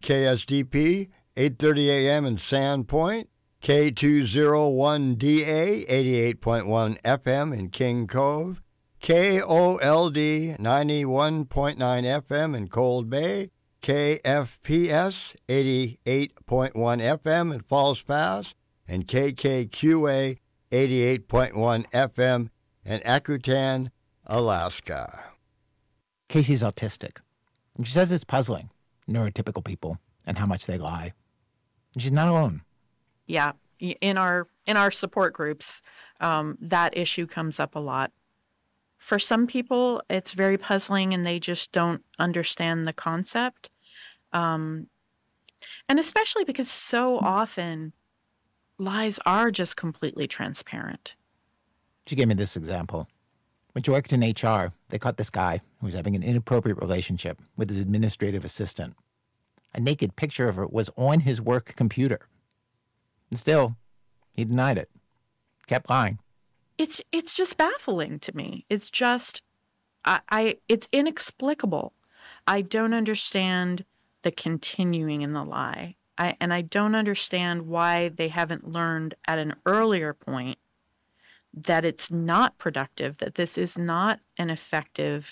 KSDP, 8:30 a.m. in Sandpoint, K201DA, 88.1 FM in King Cove, KOLD, 91.9 FM in Cold Bay, KFPS, 88.1 FM in Falls Pass, and KKQA, 88.1 FM in Akutan, Alaska. Casey's autistic, and she says it's puzzling, neurotypical people, and how much they lie. And she's not alone. Yeah, in our support groups, that issue comes up a lot. For some people, it's very puzzling, and they just don't understand the concept. And especially because so often lies are just completely transparent. She gave me this example. When she worked in HR, they caught this guy who was having an inappropriate relationship with his administrative assistant. A naked picture of her was on his work computer. And still, he denied it. Kept lying. It's just baffling to me. It's just, it's inexplicable. I don't understand the continuing in the lie. And I don't understand why they haven't learned at an earlier point that it's not productive, that this is not an effective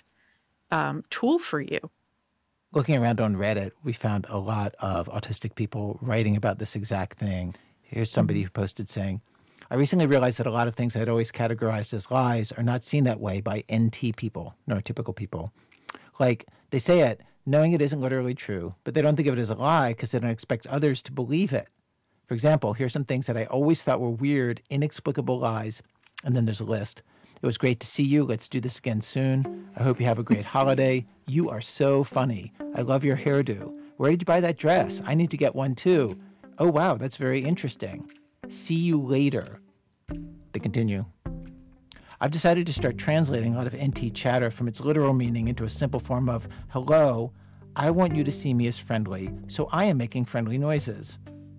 tool for you. Looking around on Reddit, we found a lot of autistic people writing about this exact thing. Here's somebody who posted saying, I recently realized that a lot of things I'd always categorized as lies are not seen that way by NT people, neurotypical people. Like, they say it knowing it isn't literally true, but they don't think of it as a lie because they don't expect others to believe it. For example, here's some things that I always thought were weird, inexplicable lies. And then there's a list. It was great to see you. Let's do this again soon. I hope you have a great holiday. You are so funny. I love your hairdo. Where did you buy that dress? I need to get one too. Oh, wow, that's very interesting. See you later. They continue. I've decided to start translating a lot of NT chatter from its literal meaning into a simple form of, hello, I want you to see me as friendly, so I am making friendly noises.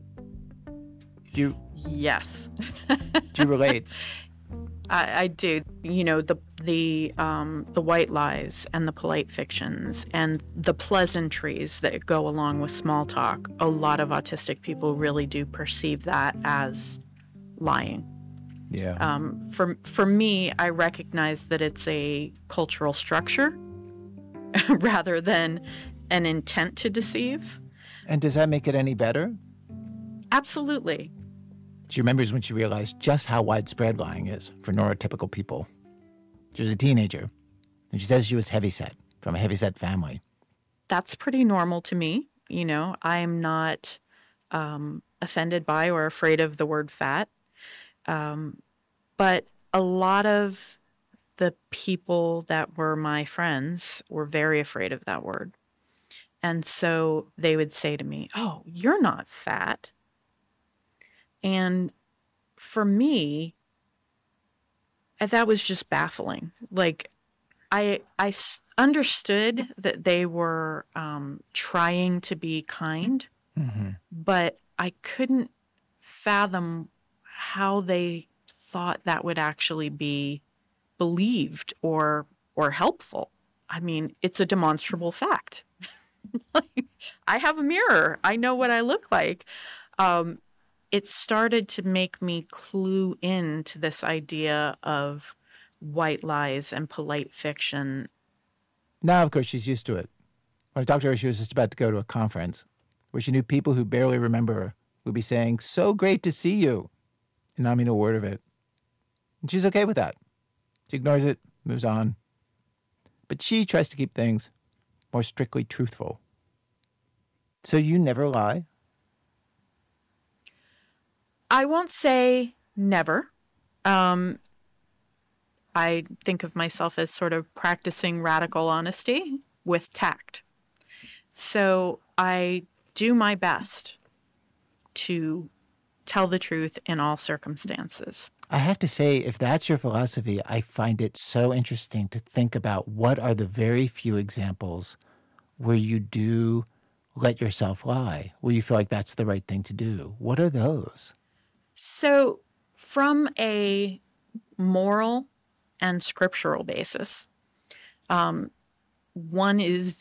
Yes. Do you relate? I do. You know, the white lies and the polite fictions and the pleasantries that go along with small talk. A lot of autistic people really do perceive that as lying. Yeah. For me, I recognize that it's a cultural structure rather than an intent to deceive. And does that make it any better? Absolutely. She remembers when she realized just how widespread lying is for neurotypical people. She was a teenager, and she says she was heavyset, from a heavyset family. That's pretty normal to me. You know, I'm not offended by or afraid of the word fat. But a lot of the people that were my friends were very afraid of that word. And so they would say to me, oh, you're not fat. And for me, that was just baffling. Like, I understood that they were trying to be kind, but I couldn't fathom how they thought that would actually be believed or helpful. I mean, it's a demonstrable fact. Like, I have a mirror. I know what I look like. It started to make me clue into this idea of white lies and polite fiction. Now, of course, she's used to it. When I talked to her, she was just about to go to a conference where she knew people who barely remember her would be saying, so great to see you, and not mean a word of it. And she's okay with that. She ignores it, moves on. But she tries to keep things more strictly truthful. So you never lie? I won't say never. I think of myself as sort of practicing radical honesty with tact. So I do my best to tell the truth in all circumstances. I have to say, if that's your philosophy, I find it so interesting to think about what are the very few examples where you do let yourself lie, where you feel like that's the right thing to do. What are those? So from a moral and scriptural basis, one is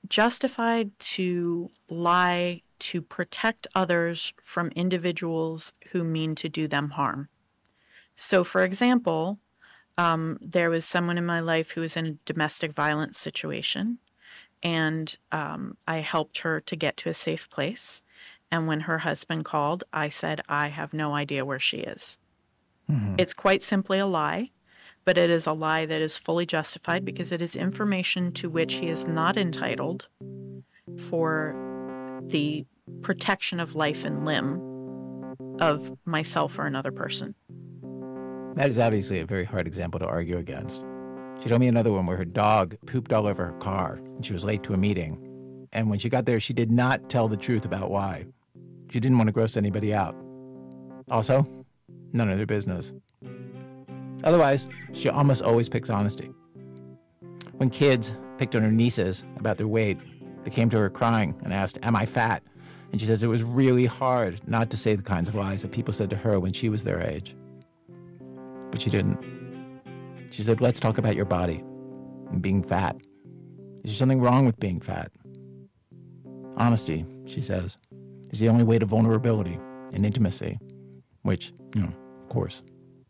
justified to lie to protect others from individuals who mean to do them harm. So, for example, there was someone in my life who was in a domestic violence situation, and I helped her to get to a safe place. And when her husband called, I said, I have no idea where she is. It's quite simply a lie, but it is a lie that is fully justified because it is information to which he is not entitled for the protection of life and limb of myself or another person. That is obviously a very hard example to argue against. She told me another one where her dog pooped all over her car and she was late to a meeting. And when she got there, she did not tell the truth about why. She didn't want to gross anybody out. Also, none of their business. Otherwise, she almost always picks honesty. When kids picked on her nieces about their weight, they came to her crying and asked, "Am I fat?" And she says it was really hard not to say the kinds of lies that people said to her when she was their age. But she didn't. She said, "Let's talk about your body and being fat. Is there something wrong with being fat?" Honesty, she says, is the only way to vulnerability and intimacy, which, of course.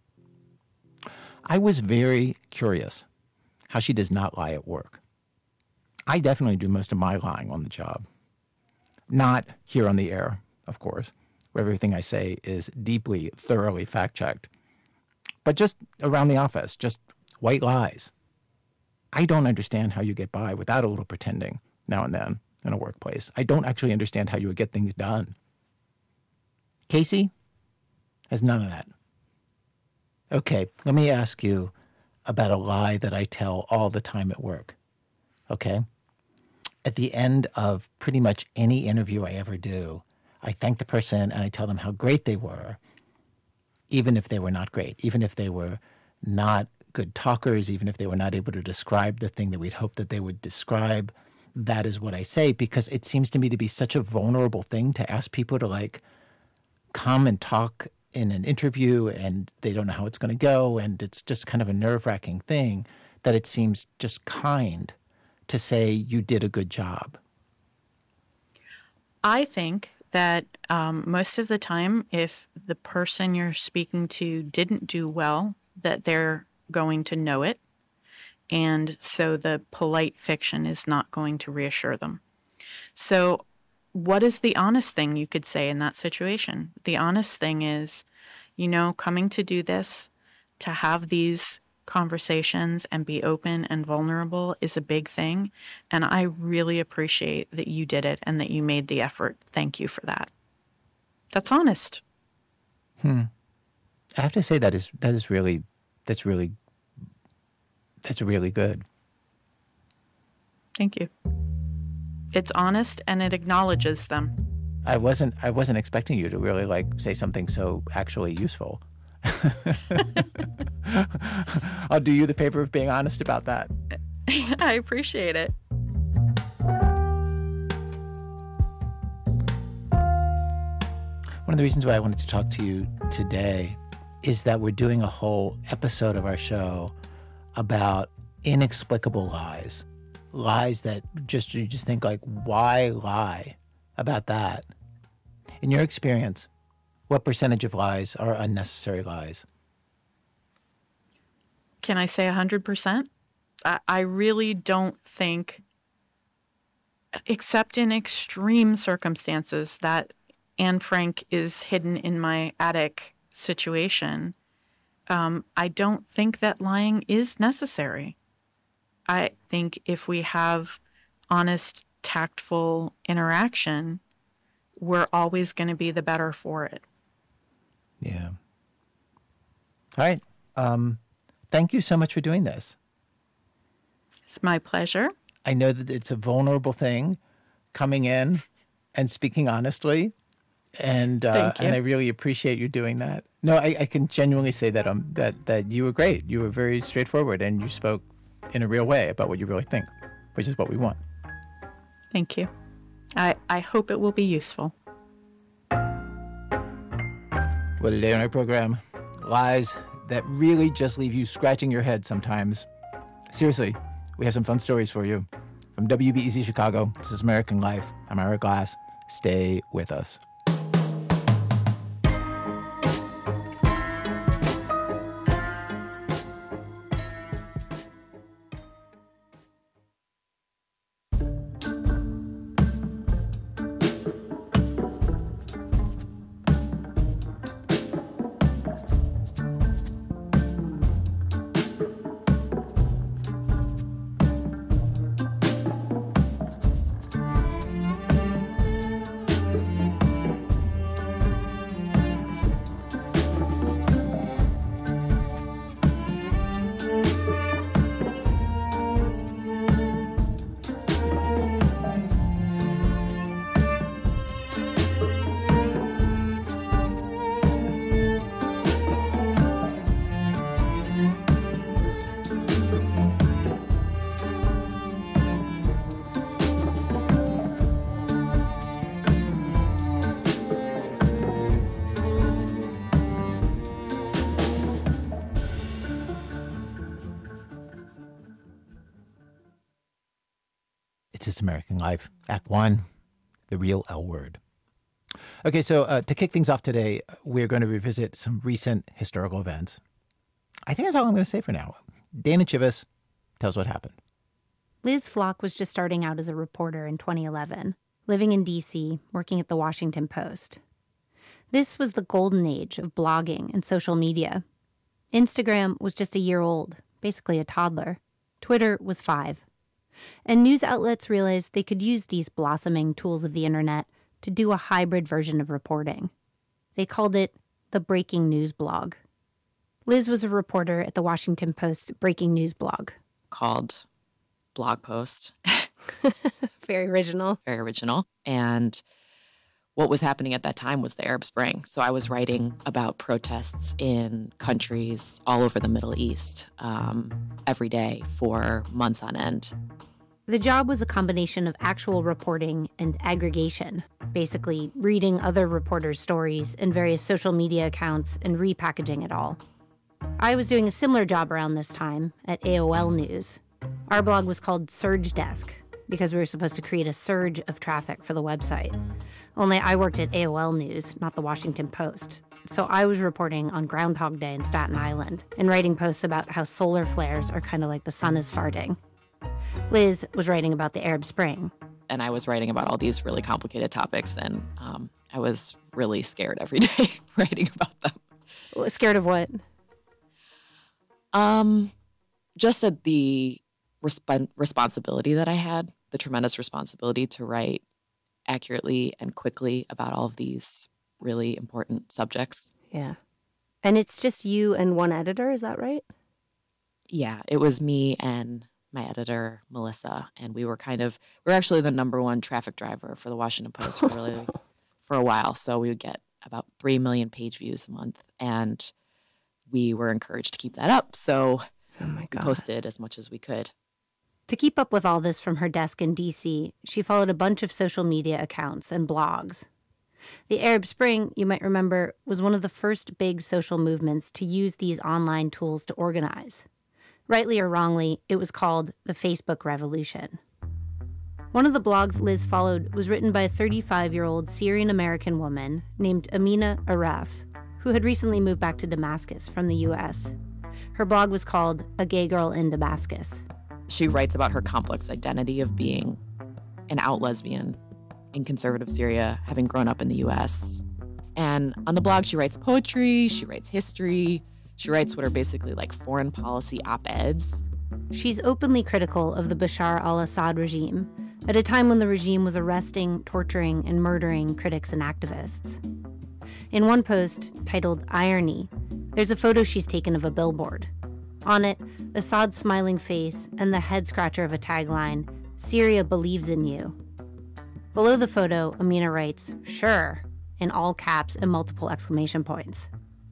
I was very curious how she does not lie at work. I definitely do most of my lying on the job. Not here on the air, of course, where everything I say is deeply, thoroughly fact-checked. But just around the office, just white lies. I don't understand how you get by without a little pretending now and then in a workplace. I don't actually understand how you would get things done. Casey has none of that. Okay, let me ask you about a lie that I tell all the time at work. Okay? At the end of pretty much any interview I ever do, I thank the person and I tell them how great they were, even if they were not great, even if they were not good talkers, even if they were not able to describe the thing that we'd hoped that they would describe. That is what I say, because it seems to me to be such a vulnerable thing to ask people to come and talk in an interview and they don't know how it's going to go. And it's just kind of a nerve-wracking thing that it seems just kind to say you did a good job. I think that most of the time, if the person you're speaking to didn't do well, that they're going to know it. And so the polite fiction is not going to reassure them. So what is the honest thing you could say in that situation? The honest thing is, coming to do this, to have these conversations and be open and vulnerable is a big thing. And I really appreciate that you did it and that you made the effort. Thank you for that. That's honest. I have to say that's really good. Thank you. It's honest and it acknowledges them. I wasn't expecting you to really say something so actually useful. I'll do you the favor of being honest about that. I appreciate it. One of the reasons why I wanted to talk to you today is that we're doing a whole episode of our show about inexplicable lies. Lies that you just think why lie about that? In your experience, what percentage of lies are unnecessary lies? Can I say 100%? I really don't think, except in extreme circumstances, that Anne Frank is hidden in my attic situation. I don't think that lying is necessary. I think if we have honest, tactful interaction, we're always going to be the better for it. Yeah. All right. Thank you so much for doing this. It's my pleasure. I know that it's a vulnerable thing, coming in and speaking honestly, and I really appreciate you doing that. No, I can genuinely say that that you were great. You were very straightforward, and you spoke in a real way about what you really think, which is what we want. Thank you. I hope it will be useful. Well, today on our program, lies that really just leave you scratching your head sometimes. Seriously, we have some fun stories for you from From WBEZ Chicago, this is American Life. I'm Ira Glass. Stay with us. It's This American Life, Act 1, The Real L Word. Okay, so to kick things off today, we're going to revisit some recent historical events. I think that's all I'm going to say for now. Dana Chivvis, tell us what happened. Liz Flock was just starting out as a reporter in 2011, living in D.C., working at the Washington Post. This was the golden age of blogging and social media. Instagram was just a year old, basically a toddler. Twitter was 5. And news outlets realized they could use these blossoming tools of the internet to do a hybrid version of reporting. They called it the breaking news blog. Liz was a reporter at the Washington Post's breaking news blog. Called Blog Post. Very original. Very original. And what was happening at that time was the Arab Spring. So I was writing about protests in countries all over the Middle East every day for months on end. The job was a combination of actual reporting and aggregation, basically reading other reporters' stories and various social media accounts and repackaging it all. I was doing a similar job around this time at AOL News. Our blog was called Surge Desk because we were supposed to create a surge of traffic for the website. Only I worked at AOL News, not the Washington Post. So I was reporting on Groundhog Day in Staten Island and writing posts about how solar flares are kind of like the sun is farting. Liz was writing about the Arab Spring. And I was writing about all these really complicated topics, and I was really scared every day writing about them. Scared of what? Just at the responsibility that I had, the tremendous responsibility to write accurately and quickly about all of these really important subjects. Yeah. And it's just you and one editor, is that right? Yeah, it was me and my editor, Melissa, and we were actually the number one traffic driver for the Washington Post for a while. So we would get about 3 million page views a month, and we were encouraged to keep that up. So we posted as much as we could. To keep up with all this from her desk in D.C., she followed a bunch of social media accounts and blogs. The Arab Spring, you might remember, was one of the first big social movements to use these online tools to organize. Rightly or wrongly, it was called the Facebook Revolution. One of the blogs Liz followed was written by a 35-year-old Syrian-American woman named Amina Aref, who had recently moved back to Damascus from the U.S. Her blog was called A Gay Girl in Damascus. She writes about her complex identity of being an out lesbian in conservative Syria, having grown up in the U.S. And on the blog, she writes poetry, she writes history, she writes what are basically like foreign policy op-eds. She's openly critical of the Bashar al-Assad regime, at a time when the regime was arresting, torturing, and murdering critics and activists. In one post, titled Irony, there's a photo she's taken of a billboard. On it, Assad's smiling face and the head-scratcher of a tagline, "Syria believes in you." Below the photo, Amina writes, "Sure," in all caps and multiple exclamation points.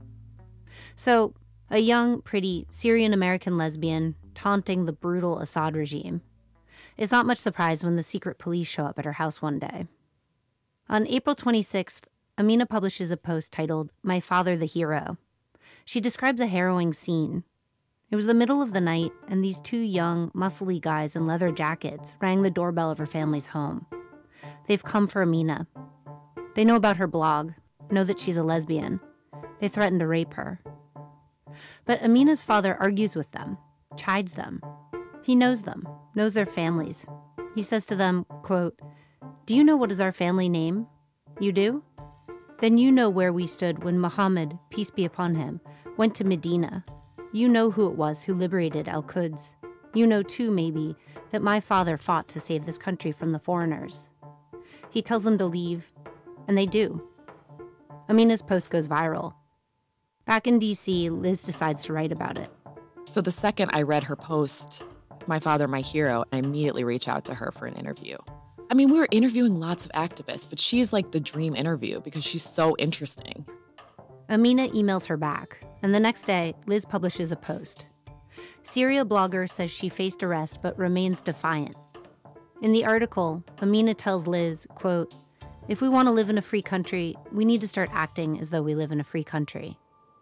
So, a young, pretty Syrian-American lesbian taunting the brutal Assad regime. It's not much surprise when the secret police show up at her house one day. On April 26th, Amina publishes a post titled, "My Father the Hero." She describes a harrowing scene. It was the middle of the night, and these two young, muscly guys in leather jackets rang the doorbell of her family's home. They've come for Amina. They know about her blog, know that she's a lesbian. They threaten to rape her. But Amina's father argues with them, chides them. He knows them, knows their families. He says to them, quote, "Do you know what is our family name? You do? Then you know where we stood when Muhammad, peace be upon him, went to Medina. You know who it was who liberated Al-Quds. You know, too, maybe, that my father fought to save this country from the foreigners." He tells them to leave, and they do. Amina's post goes viral. Back in D.C., Liz decides to write about it. So the second I read her post, "My Father, My Hero," I immediately reach out to her for an interview. I mean, we were interviewing lots of activists, but she's like the dream interview because she's so interesting. Amina emails her back, and the next day, Liz publishes a post. Syria blogger says she faced arrest but remains defiant. In the article, Amina tells Liz, quote, "If we want to live in a free country, we need to start acting as though we live in a free country."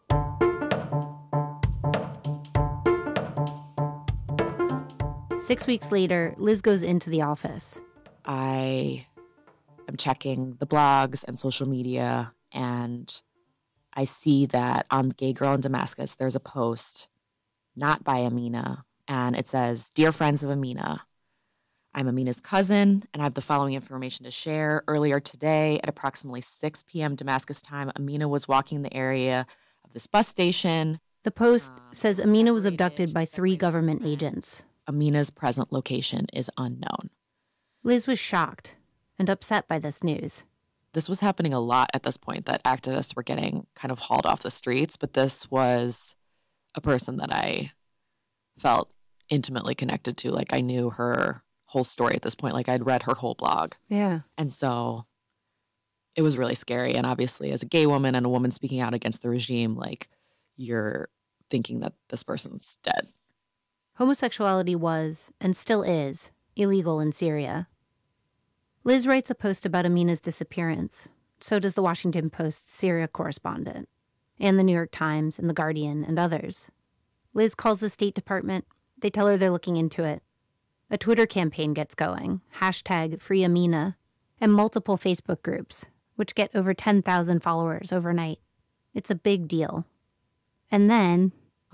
Six weeks later, Liz goes into the office. I am checking the blogs and social media, and I see that on Gay Girl in Damascus, there's a post not by Amina, and it says, "Dear friends of Amina, I'm Amina's cousin, and I have the following information to share. Earlier today, at approximately 6 p.m. Damascus time, Amina was walking the area of this bus station. The post says Amina was abducted by 3 government agents. Amina's present location is unknown." Liz was shocked and upset by this news. This was happening a lot at this point, that activists were getting kind of hauled off the streets, but this was a person that I felt intimately connected to. Like, I knew her whole story at this point. Like, I'd read her whole blog. Yeah. And so it was really scary. And obviously, as a gay woman and a woman speaking out against the regime, like, you're thinking that this person's dead. Homosexuality was, and still is, illegal in Syria. Liz writes a post about Amina's disappearance. So does the Washington Post Syria correspondent, and the New York Times and the Guardian and others. Liz calls the State Department. They tell her they're looking into it. A Twitter campaign gets going, #FreeAmina, and multiple Facebook groups, which get over 10,000 followers overnight. It's a big deal. And then...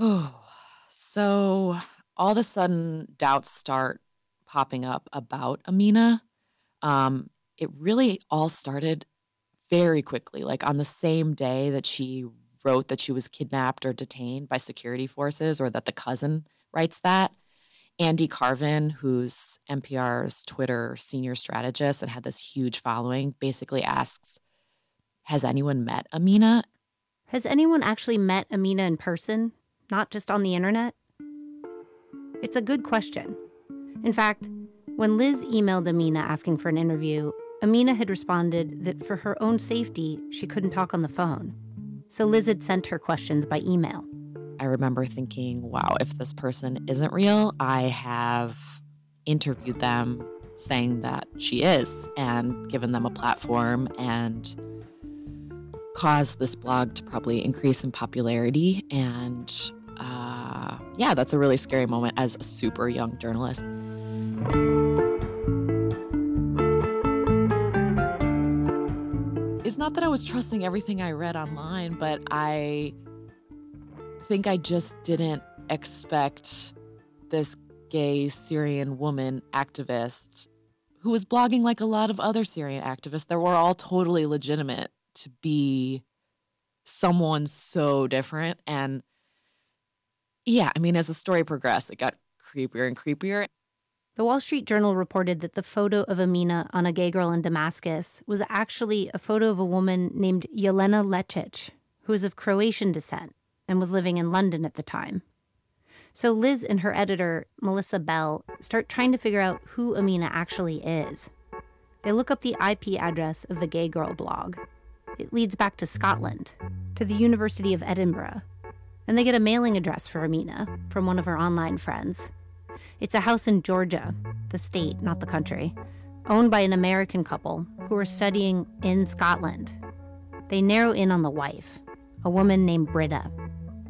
So all of a sudden, doubts start popping up about Amina. It really all started very quickly. Like, on the same day that she wrote that she was kidnapped or detained by security forces, or that the cousin writes that, Andy Carvin, who's NPR's Twitter senior strategist and had this huge following, basically asks, "Has anyone met Amina?" Has anyone actually met Amina in person, not just on the internet? It's a good question. In fact, when Liz emailed Amina asking for an interview, Amina had responded that for her own safety, she couldn't talk on the phone. So Liz had sent her questions by email. I remember thinking, wow, if this person isn't real, I have interviewed them saying that she is, and given them a platform and caused this blog to probably increase in popularity. And yeah, that's a really scary moment as a super young journalist. It's not that I was trusting everything I read online, but I think I just didn't expect this gay Syrian woman activist who was blogging like a lot of other Syrian activists that were all totally legitimate to be someone so different. And yeah, I mean, as the story progressed, it got creepier and creepier. The Wall Street Journal reported that the photo of Amina on A Gay Girl in Damascus was actually a photo of a woman named Jelena Lecic, who was of Croatian descent and was living in London at the time. So Liz and her editor, Melissa Bell, start trying to figure out who Amina actually is. They look up the IP address of the Gay Girl blog. It leads back to Scotland, to the University of Edinburgh. And they get a mailing address for Amina from one of her online friends. It's a house in Georgia, the state, not the country, owned by an American couple who are studying in Scotland. They narrow in on the wife, a woman named Britta.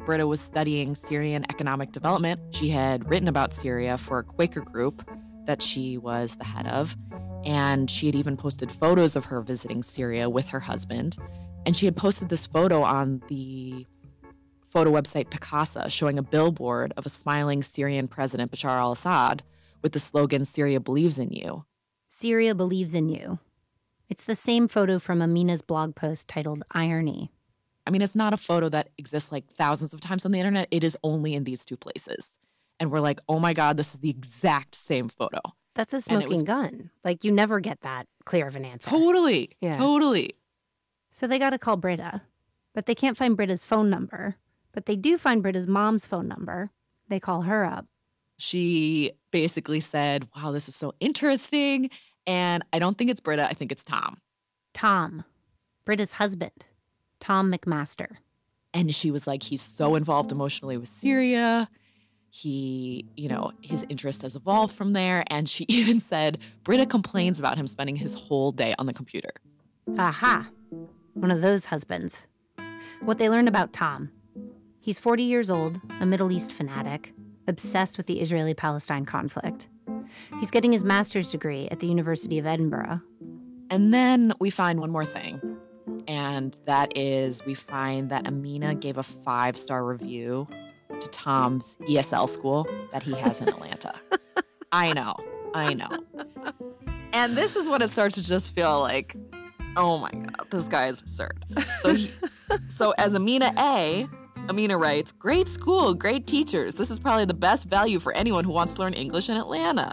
Britta was studying Syrian economic development. She had written about Syria for a Quaker group that she was the head of, and she had even posted photos of her visiting Syria with her husband. And she had posted this photo on the photo website Picasa, showing a billboard of a smiling Syrian president, Bashar al-Assad, with the slogan, "Syria believes in you." Syria believes in you. It's the same photo from Amina's blog post titled Irony. I mean, it's not a photo that exists like thousands of times on the internet. It is only in these two places. And we're like, oh my God, this is the exact same photo. That's a smoking gun. Like, you never get that clear of an answer. Totally. Yeah. Totally. So they got to call Britta, but they can't find Britta's phone number. But they do find Britta's mom's phone number. They call her up. She basically said, wow, this is so interesting. And I don't think it's Britta. I think it's Tom. Tom, Britta's husband, Tom McMaster. And she was like, he's so involved emotionally with Syria. He, his interest has evolved from there. And she even said, Britta complains about him spending his whole day on the computer. Aha, one of those husbands. What they learned about Tom. He's 40 years old, a Middle East fanatic, obsessed with the Israeli-Palestine conflict. He's getting his master's degree at the University of Edinburgh. And then we find one more thing. And that is, we find that Amina gave a 5-star review to Tom's ESL school that he has in Atlanta. I know. And this is when it starts to just feel like, oh my God, this guy is absurd. So as Amina writes, great school, great teachers. This is probably the best value for anyone who wants to learn English in Atlanta.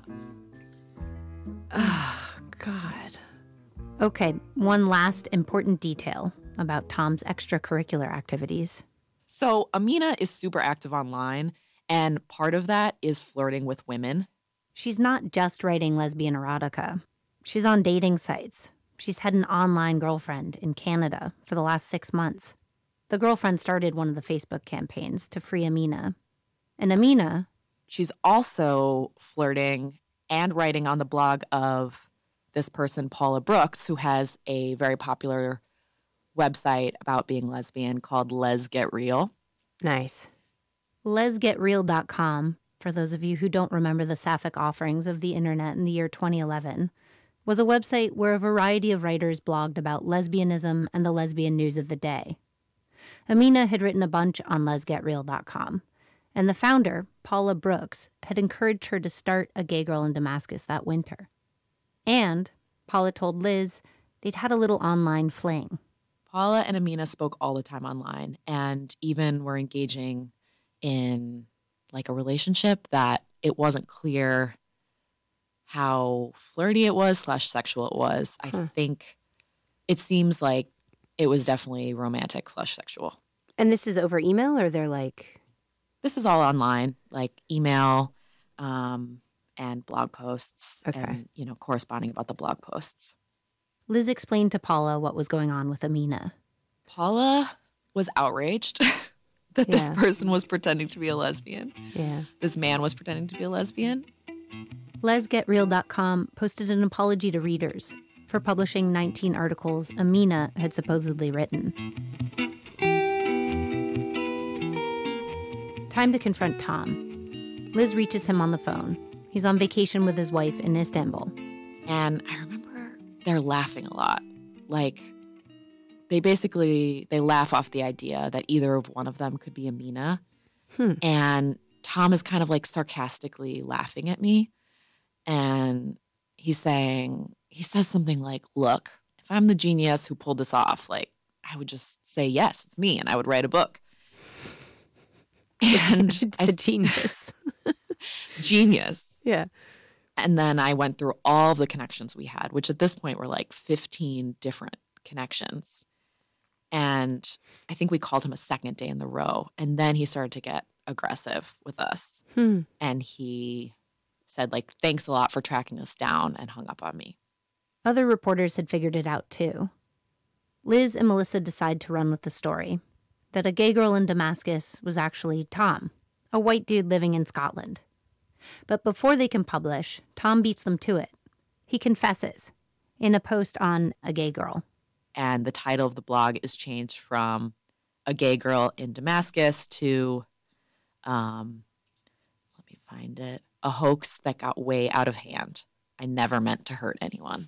Oh, God. Okay, one last important detail about Tom's extracurricular activities. So Amina is super active online, and part of that is flirting with women. She's not just writing lesbian erotica. She's on dating sites. She's had an online girlfriend in Canada for the last 6 months. The girlfriend started one of the Facebook campaigns to free Amina. And Amina... She's also flirting and writing on the blog of this person, Paula Brooks, who has a very popular website about being lesbian called Les Get Real. Nice. LesGetReal.com, for those of you who don't remember the sapphic offerings of the internet in the year 2011, was a website where a variety of writers blogged about lesbianism and the lesbian news of the day. Amina had written a bunch on LesGetReal.com, and the founder, Paula Brooks, had encouraged her to start a Gay Girl in Damascus that winter. And Paula told Liz they'd had a little online fling. Paula and Amina spoke all the time online and even were engaging in like a relationship that it wasn't clear how flirty it was / sexual it was. I think it seems like it was definitely romantic / sexual. And this is over email, or they're like... This is all online, like email and blog posts and, corresponding about the blog posts. Liz explained to Paula what was going on with Amina. Paula was outraged that this person was pretending to be a lesbian. Yeah. This man was pretending to be a lesbian. LesGetReal.com posted an apology to readers for publishing 19 articles Amina had supposedly written. Time to confront Tom. Liz reaches him on the phone. He's on vacation with his wife in Istanbul. And I remember they're laughing a lot. Like, they laugh off the idea that either of one of them could be Amina. And Tom is kind of like sarcastically laughing at me. And he says something like, look, if I'm the genius who pulled this off, like, I would just say, yes, it's me, and I would write a book. And the genius. Genius. Yeah. And then I went through all of the connections we had, which at this point were like 15 different connections. And I think we called him a second day in the row. And then he started to get aggressive with us. And he said, like, thanks a lot for tracking us down, and hung up on me. Other reporters had figured it out too. Liz and Melissa decide to run with the story that a gay girl in Damascus was actually Tom, a white dude living in Scotland. But before they can publish, Tom beats them to it. He confesses in a post on a gay girl. And the title of the blog is changed from a gay girl in Damascus to, let me find it, a hoax that got way out of hand. I never meant to hurt anyone.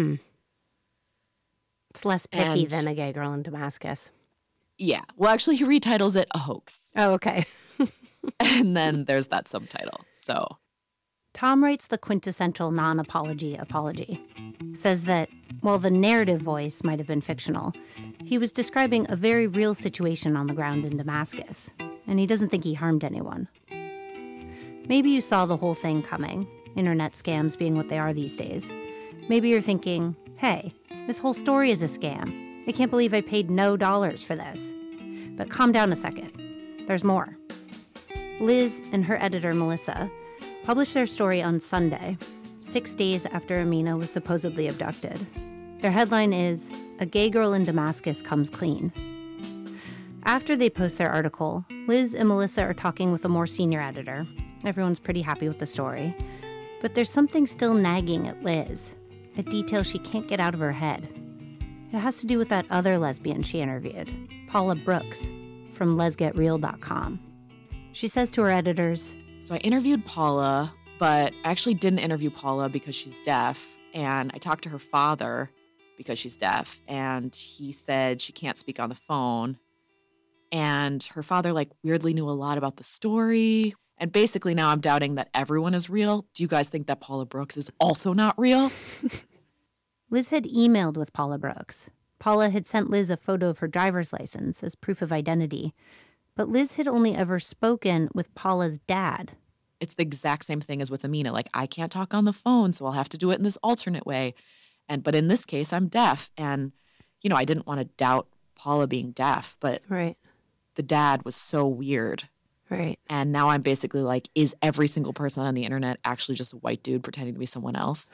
It's less pithy And- than A Gay Girl in Damascus. Yeah. Well, actually, he retitles it A Hoax. Oh, okay. And then there's that subtitle. So Tom writes the quintessential non-apology apology. Says that while the narrative voice might have been fictional, he was describing a very real situation on the ground in Damascus, and he doesn't think he harmed anyone. Maybe you saw the whole thing coming, internet scams being what they are these days. Maybe you're thinking, hey, this whole story is a scam. I can't believe I paid no dollars for this. But calm down a second. There's more. Liz and her editor, Melissa, published their story on Sunday, 6 days after Amina was supposedly abducted. Their headline is, A Gay Girl in Damascus Comes Clean. After they post their article, Liz and Melissa are talking with a more senior editor. Everyone's pretty happy with the story. But there's something still nagging at Liz, a detail she can't get out of her head. It has to do with that other lesbian she interviewed, Paula Brooks, from lesgetreal.com. She says to her editors, So I interviewed Paula, but I actually didn't interview Paula because she's deaf. And I talked to her father because she's deaf. And he said she can't speak on the phone. And her father, weirdly knew a lot about the story. And basically now I'm doubting that everyone is real. Do you guys think that Paula Brooks is also not real? Liz had emailed with Paula Brooks. Paula had sent Liz a photo of her driver's license as proof of identity. But Liz had only ever spoken with Paula's dad. It's the exact same thing as with Amina. I can't talk on the phone, so I'll have to do it in this alternate way. But in this case, I'm deaf. And, I didn't want to doubt Paula being deaf, but Right. the dad was so weird. Right. And now I'm basically like, is every single person on the internet actually just a white dude pretending to be someone else?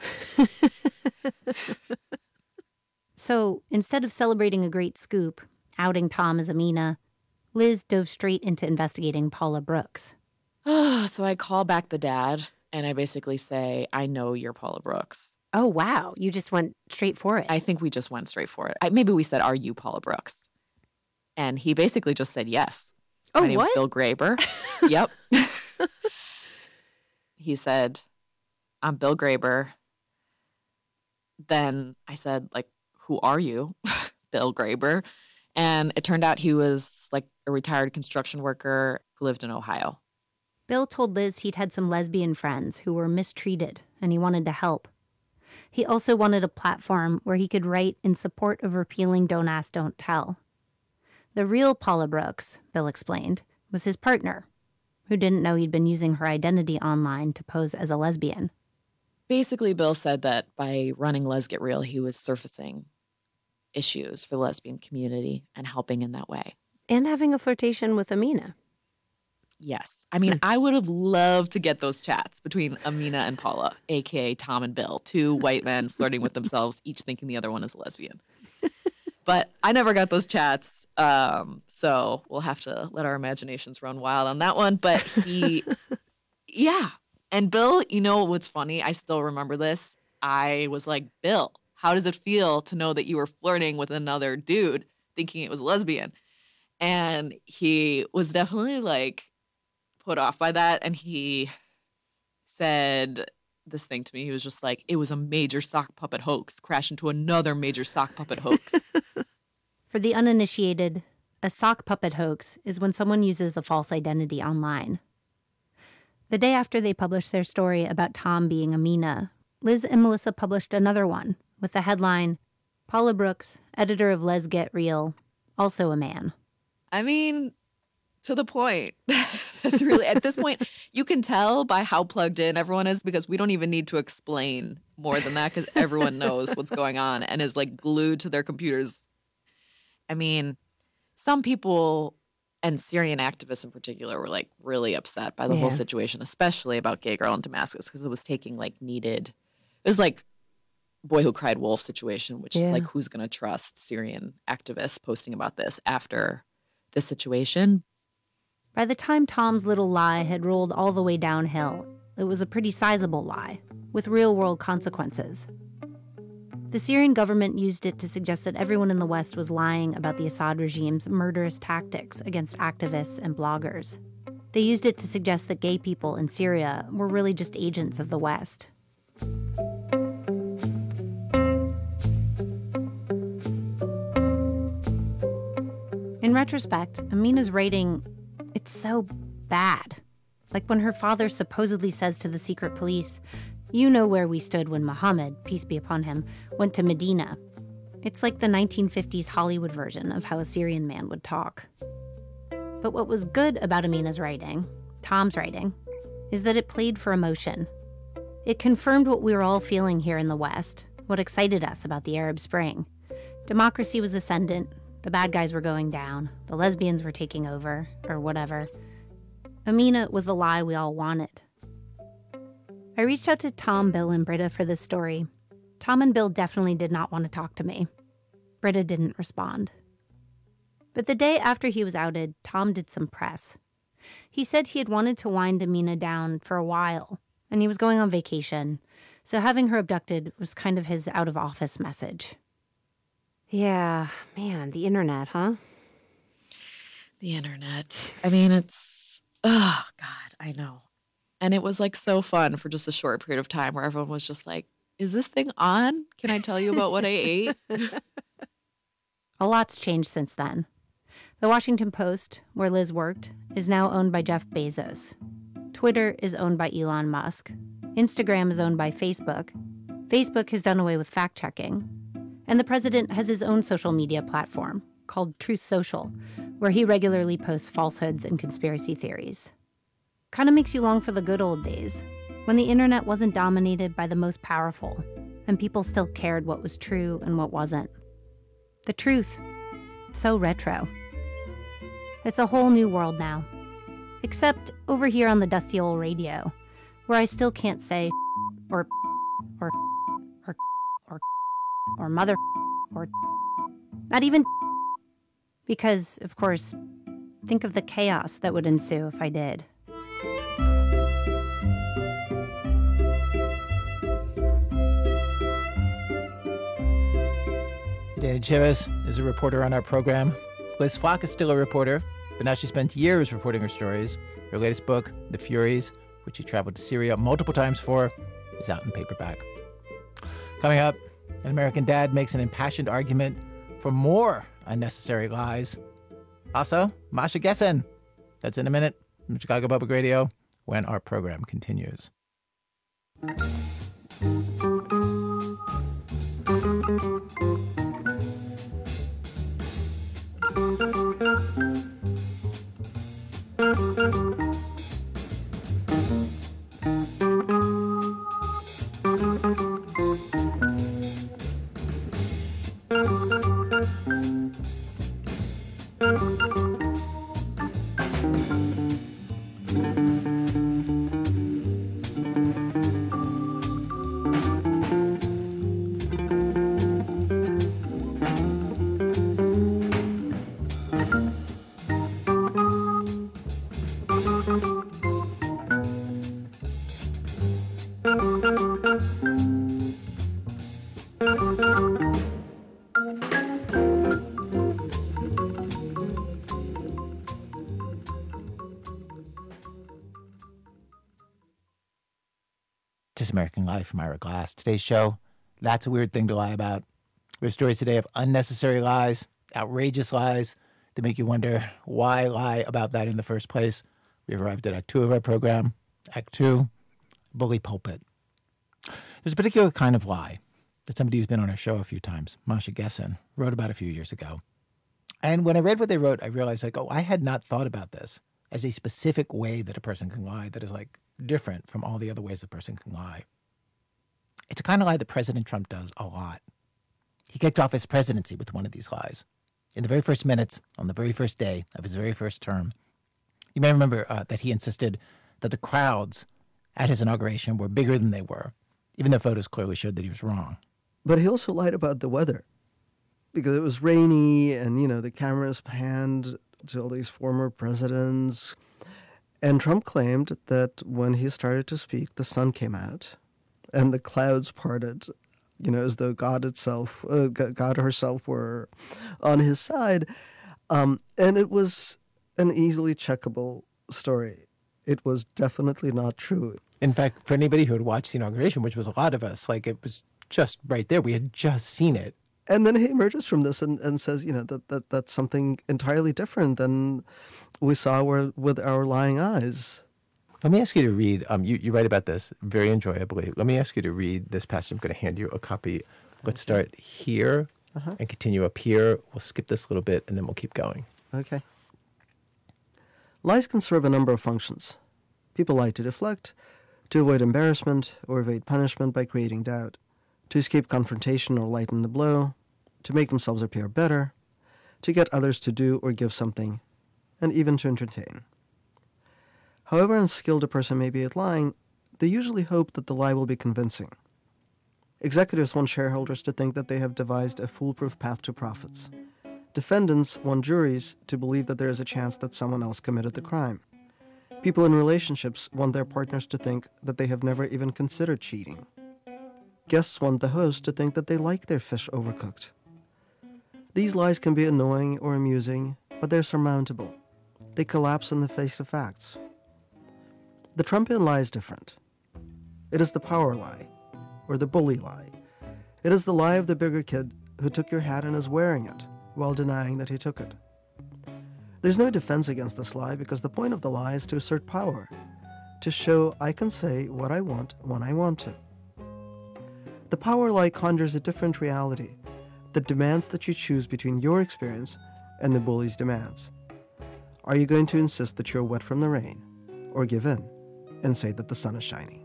So instead of celebrating a great scoop, outing Tom as Amina, Liz dove straight into investigating Paula Brooks. So I call back the dad and I basically say, I know you're Paula Brooks. Oh, wow. You just went straight for it. I think we just went straight for it. Maybe we said, are you Paula Brooks? And he basically just said yes. Oh, My name's what? Bill Graber. Yep. He said, I'm Bill Graber. Then I said, who are you? Bill Graber. And it turned out he was a retired construction worker who lived in Ohio. Bill told Liz he'd had some lesbian friends who were mistreated and he wanted to help. He also wanted a platform where he could write in support of repealing Don't Ask, Don't Tell. The real Paula Brooks, Bill explained, was his partner, who didn't know he'd been using her identity online to pose as a lesbian. Basically, Bill said that by running Les Get Real, he was surfacing issues for the lesbian community and helping in that way. And having a flirtation with Amina. Yes. I mean, I would have loved to get those chats between Amina and Paula, a.k.a. Tom and Bill, two white men flirting with themselves, each thinking the other one is a lesbian. But I never got those chats, so we'll have to let our imaginations run wild on that one. But yeah. And Bill, what's funny? I still remember this. I was like, Bill, how does it feel to know that you were flirting with another dude thinking it was a lesbian? And he was definitely put off by that. And he said this thing to me. He was just like, it was a major sock puppet hoax, crash into another major sock puppet hoax. For the uninitiated, a sock puppet hoax is when someone uses a false identity online. The day after they published their story about Tom being Amina, Liz and Melissa published another one with the headline, Paula Brooks, editor of Les Get Real, also a man. I mean, to the point. That's really, at this point, you can tell by how plugged in everyone is because we don't even need to explain more than that because everyone knows what's going on and is glued to their computers. I mean, some people, and Syrian activists in particular, were really upset by the whole situation, especially about Gay Girl in Damascus because it was taking needed. It was Boy Who Cried Wolf situation, which is who's going to trust Syrian activists posting about this after this situation. By the time Tom's little lie had rolled all the way downhill, it was a pretty sizable lie, with real-world consequences. The Syrian government used it to suggest that everyone in the West was lying about the Assad regime's murderous tactics against activists and bloggers. They used it to suggest that gay people in Syria were really just agents of the West. In retrospect, Amina's writing, it's so bad. Like when her father supposedly says to the secret police, "You know where we stood when Muhammad, peace be upon him, went to Medina." It's like the 1950s Hollywood version of how a Syrian man would talk. But what was good about Amina's writing, Tom's writing, is that it played for emotion. It confirmed what we were all feeling here in the West, what excited us about the Arab Spring. Democracy was ascendant, the bad guys were going down, the lesbians were taking over, or whatever. Amina was the lie we all wanted. I reached out to Tom, Bill, and Britta for this story. Tom and Bill definitely did not want to talk to me. Britta didn't respond. But the day after he was outed, Tom did some press. He said he had wanted to wind Amina down for a while, and he was going on vacation, so having her abducted was kind of his out-of-office message. Yeah, man, the internet, huh? The internet. I mean, oh, God, I know. And it was like so fun for just a short period of time where everyone was just like, is this thing on? Can I tell you about what I ate? A lot's changed since then. The Washington Post, where Liz worked, is now owned by Jeff Bezos. Twitter is owned by Elon Musk. Instagram is owned by Facebook. Facebook has done away with fact-checking. And the president has his own social media platform called Truth Social, where he regularly posts falsehoods and conspiracy theories. Kind of makes you long for the good old days, when the internet wasn't dominated by the most powerful, and people still cared what was true and what wasn't. The truth. So retro. It's a whole new world now. Except over here on the dusty old radio, where I still can't say or mother or not even because, of course, think of the chaos that would ensue if I did. Dana Chivas is a reporter on our program. Liz Flock is still a reporter, but now she spent years reporting her stories. Her latest book, The Furies, which she traveled to Syria multiple times for, is out in paperback. Coming up, an American dad makes an impassioned argument for more unnecessary lies. Also, Masha Gessen. That's in a minute from Chicago Public Radio when our program continues. This American Life from Ira Glass. Today's show, that's a weird thing to lie about. We have stories today of unnecessary lies, outrageous lies that make you wonder why lie about that in the first place. We've arrived at Act 2 of our program. Act 2, Bully Pulpit. There's a particular kind of lie that somebody who's been on our show a few times, Masha Gessen, wrote about a few years ago. And when I read what they wrote, I realized, like, oh, I had not thought about this as a specific way that a person can lie that is, like, different from all the other ways a person can lie. It's a kind of lie that President Trump does a lot. He kicked off his presidency with one of these lies. In the very first minutes, on the very first day of his very first term, you may remember that he insisted that the crowds at his inauguration were bigger than they were, even though photos clearly showed that he was wrong. But he also lied about the weather, because it was rainy and, the cameras panned to all these former presidents. And Trump claimed that when he started to speak, the sun came out and the clouds parted as though God itself, God herself were on his side. And it was an easily checkable story. It was definitely not true. In fact, for anybody who had watched the inauguration, which was a lot of us, like it was just right there. We had just seen it. And then he emerges from this and says, that's something entirely different than we saw with our lying eyes. Let me ask you to read, you write about this very enjoyably. Let me ask you to read this passage. I'm going to hand you a copy. Let's start here and continue up here. We'll skip this little bit and then we'll keep going. Okay. Lies can serve a number of functions. People lie to deflect, to avoid embarrassment or evade punishment by creating doubt, to escape confrontation or lighten the blow, to make themselves appear better, to get others to do or give something, and even to entertain. However unskilled a person may be at lying, they usually hope that the lie will be convincing. Executives want shareholders to think that they have devised a foolproof path to profits. Defendants want juries to believe that there is a chance that someone else committed the crime. People in relationships want their partners to think that they have never even considered cheating. Guests want the host to think that they like their fish overcooked. These lies can be annoying or amusing, but they're surmountable. They collapse in the face of facts. The Trumpian lie is different. It is the power lie, or the bully lie. It is the lie of the bigger kid who took your hat and is wearing it, while denying that he took it. There's no defense against this lie because the point of the lie is to assert power, to show I can say what I want when I want to. The power lie conjures a different reality that demands that you choose between your experience and the bully's demands. Are you going to insist that you're wet from the rain, or give in and say that the sun is shining?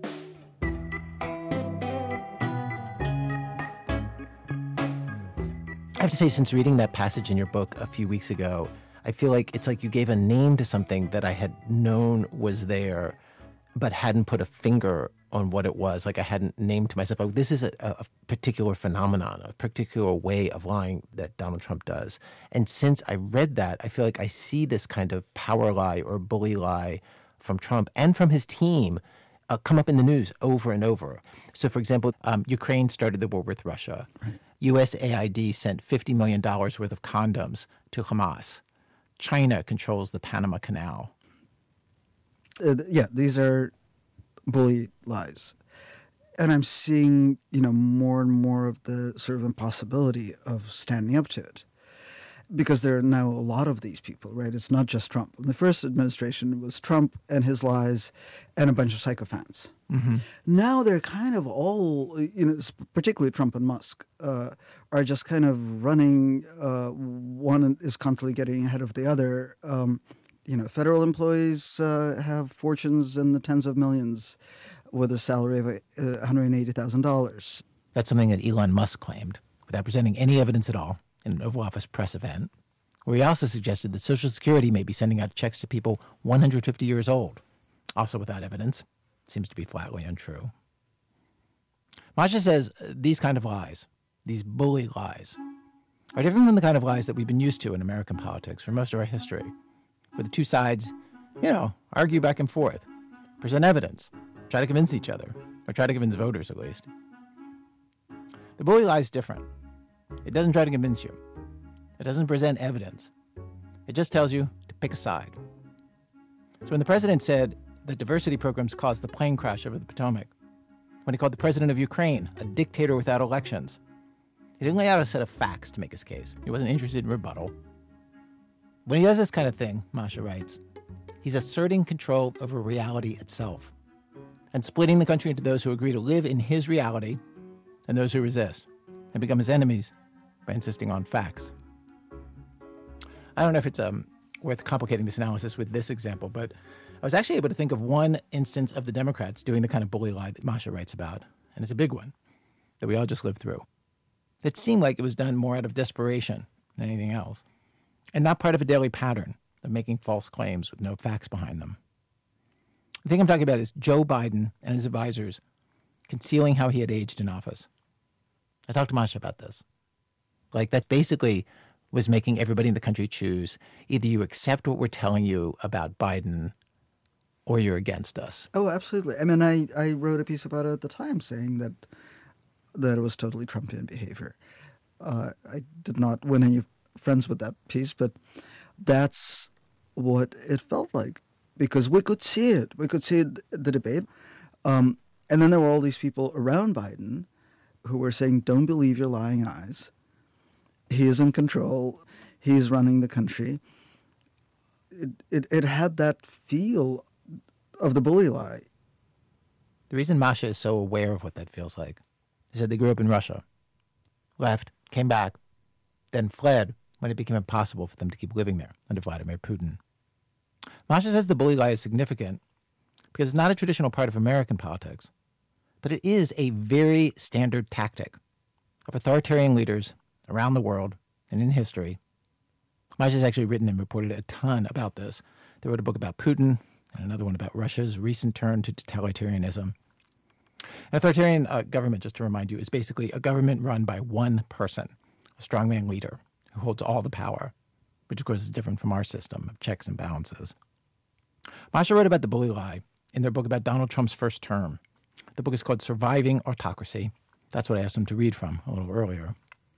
I have to say, since reading that passage in your book a few weeks ago, I feel like it's like you gave a name to something that I had known was there, but hadn't put a finger on what it was. Like I hadn't named to myself, oh, this is a particular phenomenon, a particular way of lying that Donald Trump does. And since I read that, I feel like I see this kind of power lie or bully lie from Trump and from his team come up in the news over and over. So, for example, Ukraine started the war with Russia. Right. USAID sent $50 million worth of condoms to Hamas. China controls the Panama Canal. These are bully lies. And I'm seeing, more and more of the sort of impossibility of standing up to it. Because there are now a lot of these people, right? It's not just Trump. In the first administration, it was Trump and his lies and a bunch of sycophants. Mm-hmm. Now they're kind of all, particularly Trump and Musk, are just kind of running. One is constantly getting ahead of the other. Federal employees have fortunes in the tens of millions with a salary of $180,000. That's something that Elon Musk claimed without presenting any evidence at all in an Oval Office press event, where he also suggested that Social Security may be sending out checks to people 150 years old, also without evidence. Seems to be flatly untrue. Masha says these kind of lies, these bully lies, are different from the kind of lies that we've been used to in American politics for most of our history, where the two sides, argue back and forth, present evidence, try to convince each other, or try to convince voters at least. The bully lie is different. It doesn't try to convince you. It doesn't present evidence. It just tells you to pick a side. So when the president said that diversity programs caused the plane crash over the Potomac, when he called the president of Ukraine a dictator without elections, he didn't lay out a set of facts to make his case. He wasn't interested in rebuttal. When he does this kind of thing, Masha writes, he's asserting control over reality itself and splitting the country into those who agree to live in his reality and those who resist and become his enemies by insisting on facts. I don't know if it's worth complicating this analysis with this example, but I was actually able to think of one instance of the Democrats doing the kind of bully lie that Masha writes about, and it's a big one that we all just lived through. It seemed like it was done more out of desperation than anything else, and not part of a daily pattern of making false claims with no facts behind them. The thing I'm talking about is Joe Biden and his advisors concealing how he had aged in office. I talked to Masha about this. Like, that basically was making everybody in the country choose either you accept what we're telling you about Biden or you're against us. Oh, absolutely. I mean, I wrote a piece about it at the time saying that that it was totally Trumpian behavior. I did not win any friends with that piece, but that's what it felt like, because we could see it. We could see it, the debate. And then there were all these people around Biden who were saying, don't believe your lying eyes. He is in control. He is running the country. It had that feel of the bully lie. The reason Masha is so aware of what that feels like is that they grew up in Russia, left, came back, then fled when it became impossible for them to keep living there under Vladimir Putin. Masha says the bully lie is significant because it's not a traditional part of American politics, but it is a very standard tactic of authoritarian leaders around the world and in history. Masha's actually written and reported a ton about this. They wrote a book about Putin and another one about Russia's recent turn to totalitarianism. An authoritarian government, just to remind you, is basically a government run by one person, a strongman leader who holds all the power, which of course is different from our system of checks and balances. Masha wrote about the bully lie in their book about Donald Trump's first term. The book is called Surviving Autocracy. That's what I asked them to read from a little earlier.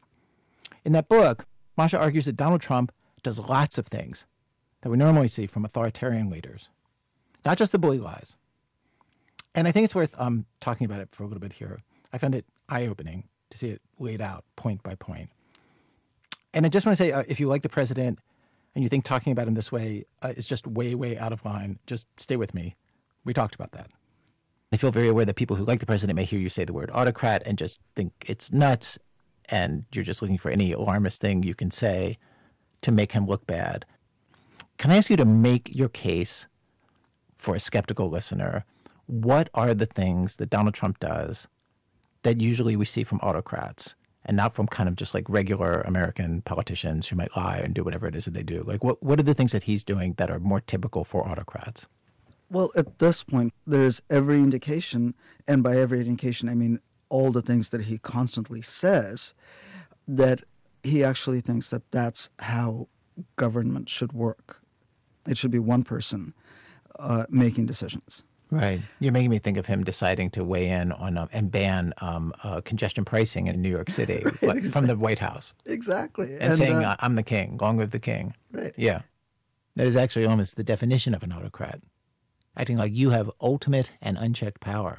In that book, Masha argues that Donald Trump does lots of things that we normally see from authoritarian leaders, not just the bully lies. And I think it's worth talking about it for a little bit here. I found it eye-opening to see it laid out point by point. And I just want to say, if you like the president and you think talking about him this way is just way, way out of line, just stay with me. We talked about that. I feel very aware that people who like the president may hear you say the word autocrat and just think it's nuts, and you're just looking for any alarmist thing you can say to make him look bad. Can I ask you to make your case for a skeptical listener? What are the things that Donald Trump does that usually we see from autocrats and not from kind of just like regular American politicians who might lie and do whatever it is that they do? Like, what are the things that he's doing that are more typical for autocrats? Well, at this point, there's every indication, and by every indication, I mean all the things that he constantly says, that he actually thinks that that's how government should work. It should be one person making decisions. Right. You're making me think of him deciding to weigh in on and ban congestion pricing in New York City Right, from the White House. Exactly. And saying, I'm the king, long live the king. Right. Yeah. That is actually almost the definition of an autocrat. Acting like you have ultimate and unchecked power.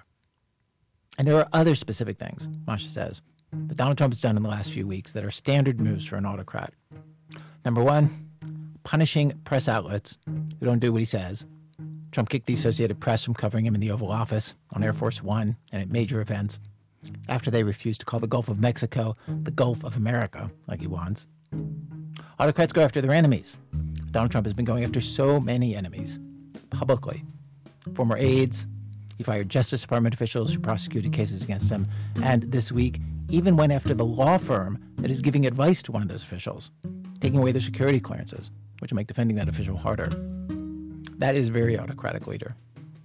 And there are other specific things, Masha says, that Donald Trump has done in the last few weeks that are standard moves for an autocrat. Number one, punishing press outlets who don't do what he says. Trump kicked the Associated Press from covering him in the Oval Office, on Air Force One, and at major events, after they refused to call the Gulf of Mexico the Gulf of America, like he wants. Autocrats go after their enemies. Donald Trump has been going after so many enemies, publicly. Former aides, he fired Justice Department officials who prosecuted cases against him, and this week even went after the law firm that is giving advice to one of those officials, taking away their security clearances, which will make defending that official harder. That is very autocratic leader.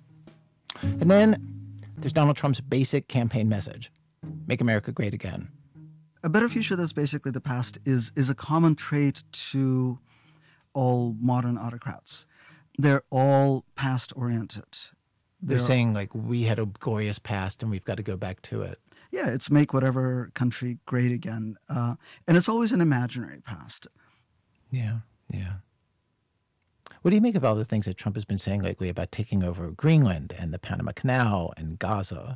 And then there's Donald Trump's basic campaign message, make America great again. A better future that's basically the past is a common trait to all modern autocrats. They're all past-oriented. They're saying, like, we had a glorious past and we've got to go back to it. Yeah, it's make whatever country great again. And it's always an imaginary past. Yeah, yeah. What do you make of all the things that Trump has been saying lately about taking over Greenland and the Panama Canal and Gaza?